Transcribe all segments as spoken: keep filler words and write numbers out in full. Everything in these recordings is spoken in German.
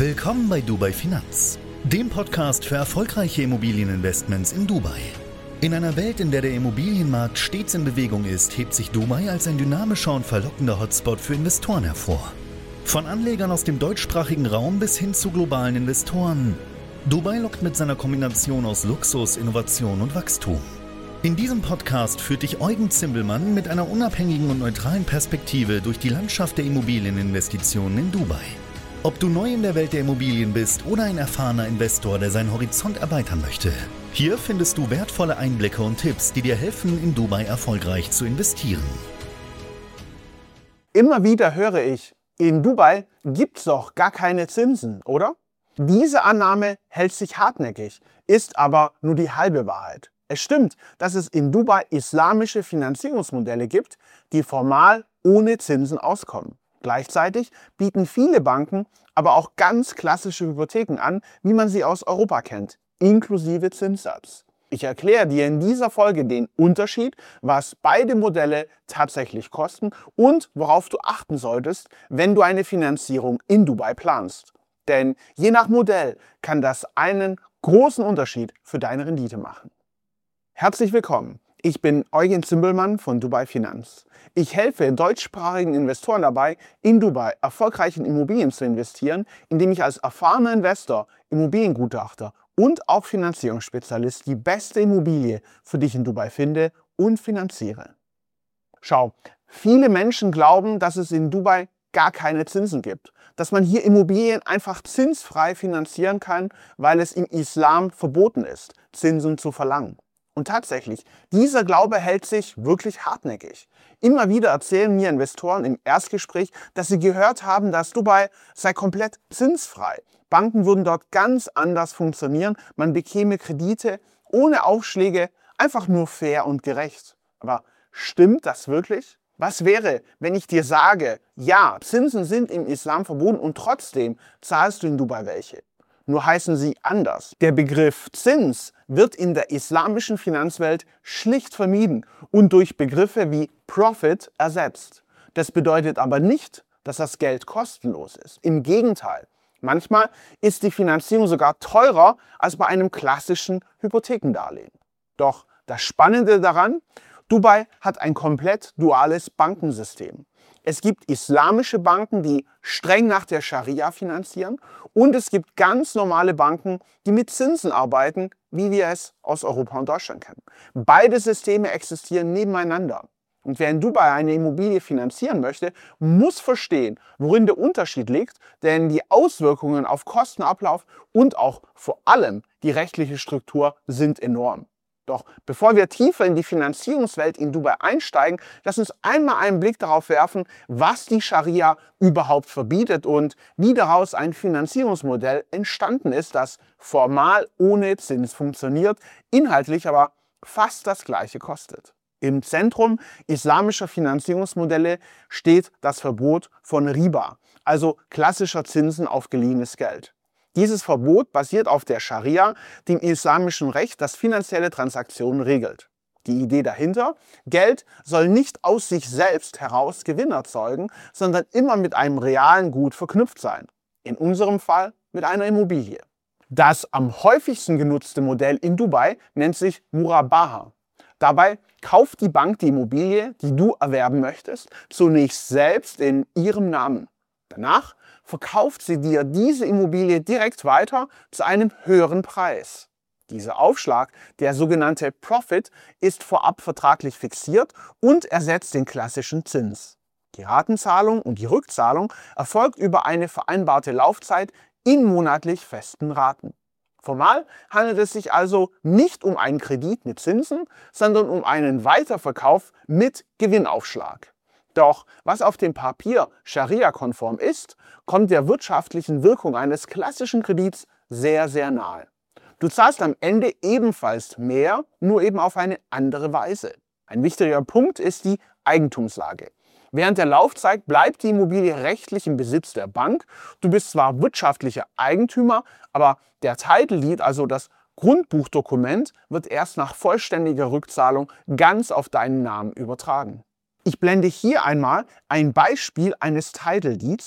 Willkommen bei Dubai Finanz, dem Podcast für erfolgreiche Immobilieninvestments in Dubai. In einer Welt, in der der Immobilienmarkt stets in Bewegung ist, hebt sich Dubai als ein dynamischer und verlockender Hotspot für Investoren hervor. Von Anlegern aus dem deutschsprachigen Raum bis hin zu globalen Investoren. Dubai lockt mit seiner Kombination aus Luxus, Innovation und Wachstum. In diesem Podcast führt dich Eugen Zimbelmann mit einer unabhängigen und neutralen Perspektive durch die Landschaft der Immobilieninvestitionen in Dubai. Ob du neu in der Welt der Immobilien bist oder ein erfahrener Investor, der seinen Horizont erweitern möchte, hier findest du wertvolle Einblicke und Tipps, die dir helfen, in Dubai erfolgreich zu investieren. Immer wieder höre ich, in Dubai gibt's doch gar keine Zinsen, oder? Diese Annahme hält sich hartnäckig, ist aber nur die halbe Wahrheit. Es stimmt, dass es in Dubai islamische Finanzierungsmodelle gibt, die formal ohne Zinsen auskommen. Gleichzeitig bieten viele Banken aber auch ganz klassische Hypotheken an, wie man sie aus Europa kennt, inklusive Zinssatz. Ich erkläre dir in dieser Folge den Unterschied, was beide Modelle tatsächlich kosten und worauf du achten solltest, wenn du eine Finanzierung in Dubai planst. Denn je nach Modell kann das einen großen Unterschied für deine Rendite machen. Herzlich willkommen. Ich bin Eugen Zimbelmann von Dubai Finanz. Ich helfe deutschsprachigen Investoren dabei, in Dubai erfolgreich in Immobilien zu investieren, indem ich als erfahrener Investor, Immobiliengutachter und auch Finanzierungsspezialist die beste Immobilie für dich in Dubai finde und finanziere. Schau, viele Menschen glauben, dass es in Dubai gar keine Zinsen gibt, dass man hier Immobilien einfach zinsfrei finanzieren kann, weil es im Islam verboten ist, Zinsen zu verlangen. Und tatsächlich, dieser Glaube hält sich wirklich hartnäckig. Immer wieder erzählen mir Investoren im Erstgespräch, dass sie gehört haben, dass Dubai sei komplett zinsfrei. Banken würden dort ganz anders funktionieren, man bekäme Kredite ohne Aufschläge, einfach nur fair und gerecht. Aber stimmt das wirklich? Was wäre, wenn ich dir sage, ja, Zinsen sind im Islam verboten und trotzdem zahlst du in Dubai welche? Nur heißen sie anders. Der Begriff Zins wird in der islamischen Finanzwelt schlicht vermieden und durch Begriffe wie Profit ersetzt. Das bedeutet aber nicht, dass das Geld kostenlos ist. Im Gegenteil, manchmal ist die Finanzierung sogar teurer als bei einem klassischen Hypothekendarlehen. Doch das Spannende daran, Dubai hat ein komplett duales Bankensystem. Es gibt islamische Banken, die streng nach der Scharia finanzieren, und es gibt ganz normale Banken, die mit Zinsen arbeiten, wie wir es aus Europa und Deutschland kennen. Beide Systeme existieren nebeneinander. Und wer in Dubai eine Immobilie finanzieren möchte, muss verstehen, worin der Unterschied liegt, denn die Auswirkungen auf Kostenablauf und auch vor allem die rechtliche Struktur sind enorm. Doch bevor wir tiefer in die Finanzierungswelt in Dubai einsteigen, lass uns einmal einen Blick darauf werfen, was die Scharia überhaupt verbietet und wie daraus ein Finanzierungsmodell entstanden ist, das formal ohne Zins funktioniert, inhaltlich aber fast das Gleiche kostet. Im Zentrum islamischer Finanzierungsmodelle steht das Verbot von Riba, also klassischer Zinsen auf geliehenes Geld. Dieses Verbot basiert auf der Scharia, dem islamischen Recht, das finanzielle Transaktionen regelt. Die Idee dahinter: Geld soll nicht aus sich selbst heraus Gewinn erzeugen, sondern immer mit einem realen Gut verknüpft sein. In unserem Fall mit einer Immobilie. Das am häufigsten genutzte Modell in Dubai nennt sich Murabaha. Dabei kauft die Bank die Immobilie, die du erwerben möchtest, zunächst selbst in ihrem Namen. Danach verkauft sie dir diese Immobilie direkt weiter zu einem höheren Preis. Dieser Aufschlag, der sogenannte Profit, ist vorab vertraglich fixiert und ersetzt den klassischen Zins. Die Ratenzahlung und die Rückzahlung erfolgt über eine vereinbarte Laufzeit in monatlich festen Raten. Formal handelt es sich also nicht um einen Kredit mit Zinsen, sondern um einen Weiterverkauf mit Gewinnaufschlag. Doch was auf dem Papier Scharia-konform ist, kommt der wirtschaftlichen Wirkung eines klassischen Kredits sehr, sehr nahe. Du zahlst am Ende ebenfalls mehr, nur eben auf eine andere Weise. Ein wichtiger Punkt ist die Eigentumslage. Während der Laufzeit bleibt die Immobilie rechtlich im Besitz der Bank. Du bist zwar wirtschaftlicher Eigentümer, aber der Title Deed, also das Grundbuchdokument, wird erst nach vollständiger Rückzahlung ganz auf deinen Namen übertragen. Ich blende hier einmal ein Beispiel eines Title Deeds,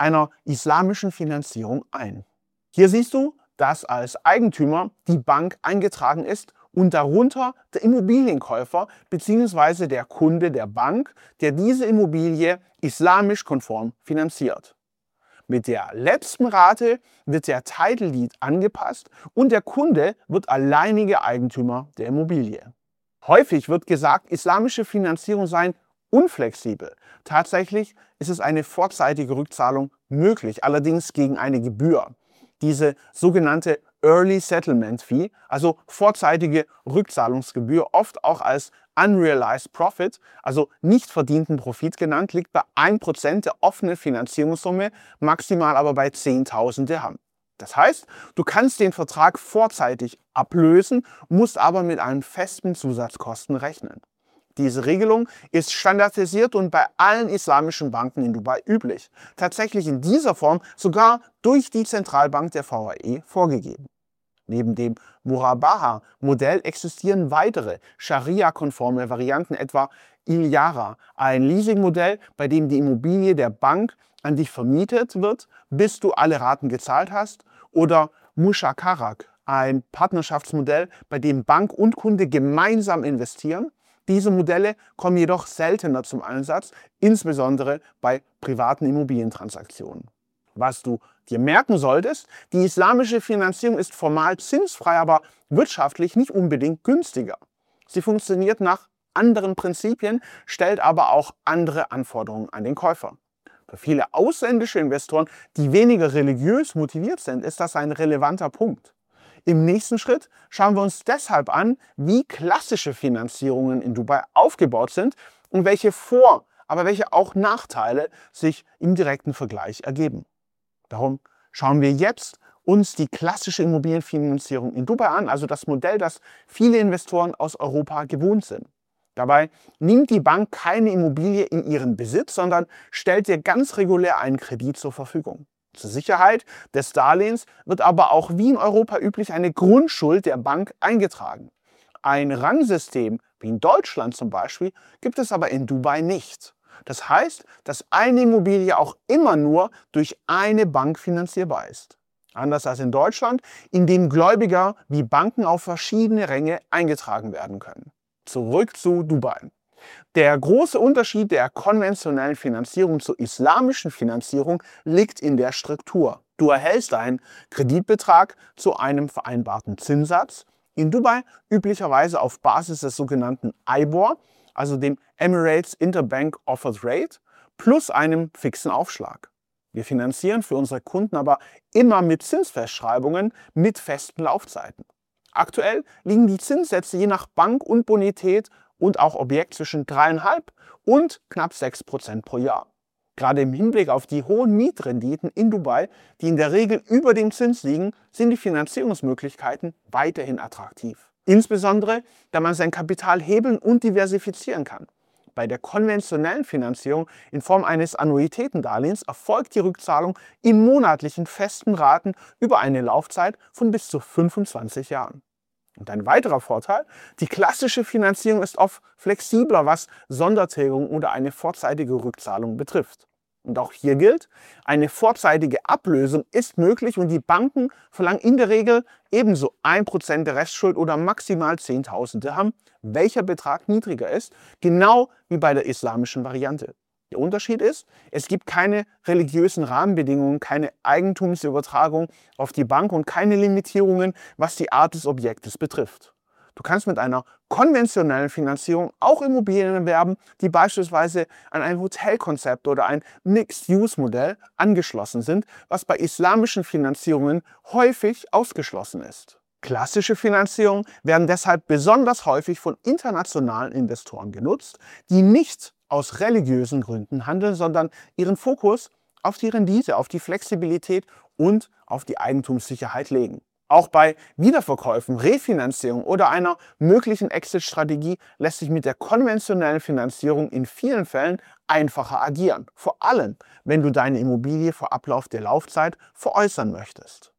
einer islamischen Finanzierung ein. Hier siehst du, dass als Eigentümer die Bank eingetragen ist und darunter der Immobilienkäufer bzw. der Kunde der Bank, der diese Immobilie islamisch konform finanziert. Mit der letzten Rate wird der Title Deed angepasst und der Kunde wird alleiniger Eigentümer der Immobilie. Häufig wird gesagt, islamische Finanzierung sei unflexibel. Tatsächlich ist es eine vorzeitige Rückzahlung möglich, allerdings gegen eine Gebühr. Diese sogenannte Early Settlement Fee, also vorzeitige Rückzahlungsgebühr, oft auch als Unrealized Profit, also nicht verdienten Profit genannt, liegt bei ein Prozent der offenen Finanzierungssumme, maximal aber bei zehntausend Dirham. Das heißt, du kannst den Vertrag vorzeitig ablösen, musst aber mit einem festen Zusatzkosten rechnen. Diese Regelung ist standardisiert und bei allen islamischen Banken in Dubai üblich. Tatsächlich in dieser Form sogar durch die Zentralbank der V A E vorgegeben. Neben dem Murabaha-Modell existieren weitere Scharia-konforme Varianten, etwa Ilyara, ein Leasingmodell, bei dem die Immobilie der Bank an dich vermietet wird, bis du alle Raten gezahlt hast, oder Mushakarak, ein Partnerschaftsmodell, bei dem Bank und Kunde gemeinsam investieren. Diese Modelle kommen jedoch seltener zum Einsatz, insbesondere bei privaten Immobilientransaktionen. Was du dir merken solltest, die islamische Finanzierung ist formal zinsfrei, aber wirtschaftlich nicht unbedingt günstiger. Sie funktioniert nach anderen Prinzipien, stellt aber auch andere Anforderungen an den Käufer. Für viele ausländische Investoren, die weniger religiös motiviert sind, ist das ein relevanter Punkt. Im nächsten Schritt schauen wir uns deshalb an, wie klassische Finanzierungen in Dubai aufgebaut sind und welche Vor-, aber welche auch Nachteile sich im direkten Vergleich ergeben. Darum schauen wir jetzt uns die klassische Immobilienfinanzierung in Dubai an, also das Modell, das viele Investoren aus Europa gewohnt sind. Dabei nimmt die Bank keine Immobilie in ihren Besitz, sondern stellt dir ganz regulär einen Kredit zur Verfügung. Zur Sicherheit des Darlehens wird aber auch wie in Europa üblich eine Grundschuld der Bank eingetragen. Ein Rangsystem, wie in Deutschland zum Beispiel, gibt es aber in Dubai nicht. Das heißt, dass eine Immobilie auch immer nur durch eine Bank finanzierbar ist. Anders als in Deutschland, in dem Gläubiger wie Banken auf verschiedene Ränge eingetragen werden können. Zurück zu Dubai. Der große Unterschied der konventionellen Finanzierung zur islamischen Finanzierung liegt in der Struktur. Du erhältst einen Kreditbetrag zu einem vereinbarten Zinssatz, in Dubai üblicherweise auf Basis des sogenannten I B O R, also dem Emirates Interbank Offered Rate, plus einem fixen Aufschlag. Wir finanzieren für unsere Kunden aber immer mit Zinsfestschreibungen mit festen Laufzeiten. Aktuell liegen die Zinssätze je nach Bank und Bonität und auch Objekt zwischen drei Komma fünf und knapp sechs Prozent pro Jahr. Gerade im Hinblick auf die hohen Mietrenditen in Dubai, die in der Regel über dem Zins liegen, sind die Finanzierungsmöglichkeiten weiterhin attraktiv. Insbesondere, da man sein Kapital hebeln und diversifizieren kann. Bei der konventionellen Finanzierung in Form eines Annuitätendarlehens erfolgt die Rückzahlung in monatlichen festen Raten über eine Laufzeit von bis zu fünfundzwanzig Jahren. Und ein weiterer Vorteil, die klassische Finanzierung ist oft flexibler, was Sondertilgung oder eine vorzeitige Rückzahlung betrifft. Und auch hier gilt, eine vorzeitige Ablösung ist möglich und die Banken verlangen in der Regel ebenso ein Prozent der Restschuld oder maximal zehntausend Dirham, welcher Betrag niedriger ist, genau wie bei der islamischen Variante. Der Unterschied ist, es gibt keine religiösen Rahmenbedingungen, keine Eigentumsübertragung auf die Bank und keine Limitierungen, was die Art des Objektes betrifft. Du kannst mit einer konventionellen Finanzierung auch Immobilien erwerben, die beispielsweise an ein Hotelkonzept oder ein Mixed-Use-Modell angeschlossen sind, was bei islamischen Finanzierungen häufig ausgeschlossen ist. Klassische Finanzierungen werden deshalb besonders häufig von internationalen Investoren genutzt, die nicht aus religiösen Gründen handeln, sondern ihren Fokus auf die Rendite, auf die Flexibilität und auf die Eigentumssicherheit legen. Auch bei Wiederverkäufen, Refinanzierung oder einer möglichen Exit-Strategie lässt sich mit der konventionellen Finanzierung in vielen Fällen einfacher agieren. Vor allem, wenn du deine Immobilie vor Ablauf der Laufzeit veräußern möchtest.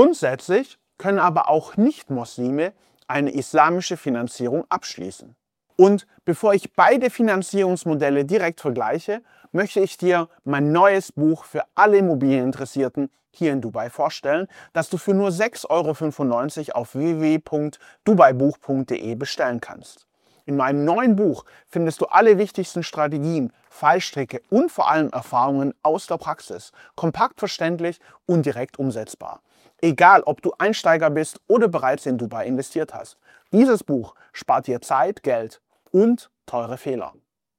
Grundsätzlich können aber auch Nicht-Muslime eine islamische Finanzierung abschließen. Und bevor ich beide Finanzierungsmodelle direkt vergleiche, möchte ich dir mein neues Buch für alle Immobilieninteressierten hier in Dubai vorstellen, das du für nur sechs Euro fünfundneunzig auf w w w punkt dubai buch punkt de bestellen kannst. In meinem neuen Buch findest du alle wichtigsten Strategien, Fallstricke und vor allem Erfahrungen aus der Praxis, kompakt verständlich und direkt umsetzbar. Egal, ob du Einsteiger bist oder bereits in Dubai investiert hast. Dieses Buch spart dir Zeit, Geld und teure Fehler.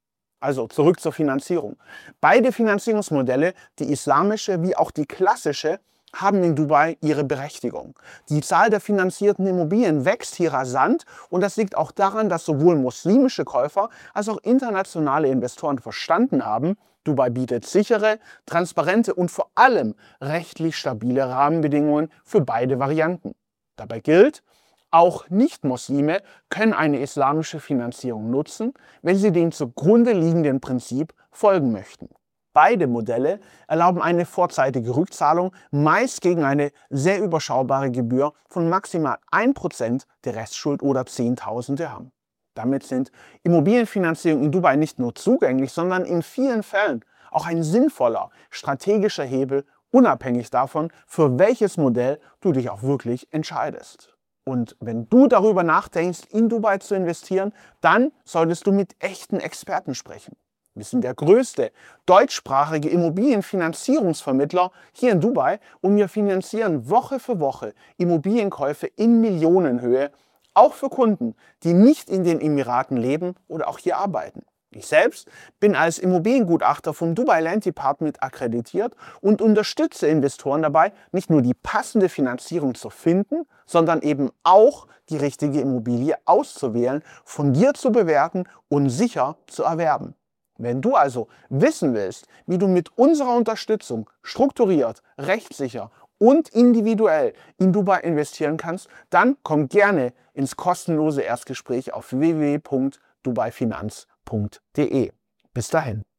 Also zurück zur Finanzierung. Beide Finanzierungsmodelle, die islamische wie auch die klassische, haben in Dubai ihre Berechtigung. Die Zahl der finanzierten Immobilien wächst hier rasant und das liegt auch daran, dass sowohl muslimische Käufer als auch internationale Investoren verstanden haben, Dubai bietet sichere, transparente und vor allem rechtlich stabile Rahmenbedingungen für beide Varianten. Dabei gilt, auch Nicht-Muslime können eine islamische Finanzierung nutzen, wenn sie dem zugrunde liegenden Prinzip folgen möchten. Beide Modelle erlauben eine vorzeitige Rückzahlung, meist gegen eine sehr überschaubare Gebühr von maximal ein Prozent der Restschuld oder zehntausend Dirham. Damit sind Immobilienfinanzierungen in Dubai nicht nur zugänglich, sondern in vielen Fällen auch ein sinnvoller strategischer Hebel, unabhängig davon, für welches Modell du dich auch wirklich entscheidest. Und wenn du darüber nachdenkst, in Dubai zu investieren, dann solltest du mit echten Experten sprechen. Wir sind der größte deutschsprachige Immobilienfinanzierungsvermittler hier in Dubai und wir finanzieren Woche für Woche Immobilienkäufe in Millionenhöhe, auch für Kunden, die nicht in den Emiraten leben oder auch hier arbeiten. Ich selbst bin als Immobiliengutachter vom Dubai Land Department akkreditiert und unterstütze Investoren dabei, nicht nur die passende Finanzierung zu finden, sondern eben auch die richtige Immobilie auszuwählen, fundiert zu bewerten und sicher zu erwerben. Wenn du also wissen willst, wie du mit unserer Unterstützung strukturiert, rechtssicher und individuell in Dubai investieren kannst, dann komm gerne ins kostenlose Erstgespräch auf w w w punkt dubai finanz punkt de. Bis dahin.